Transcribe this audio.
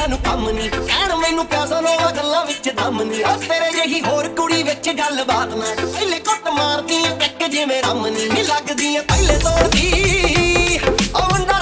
ਨੂੰ ਕੰਮ ਨੀ ਕਹਿਣ ਮੈਨੂੰ ਪਿਆਸਾ ਨੋ ਗੱਲਾਂ ਵਿੱਚ ਦਮ ਨੀ ਤੇਰੇ ਜਿਹੀ ਹੋਰ ਕੁੜੀ ਵਿੱਚ ਗੱਲ ਬਾਤ ਨਾ ਪਹਿਲੇ ਕੁੱਟ ਮਾਰਦੀ ਟੱਕ ਜਿਵੇਂ ਰਮ ਨੀ ਲੱਗਦੀ ਪਹਿਲੇ ਤੋੜਦੀ ਉਹ ਮੁੰਡਾ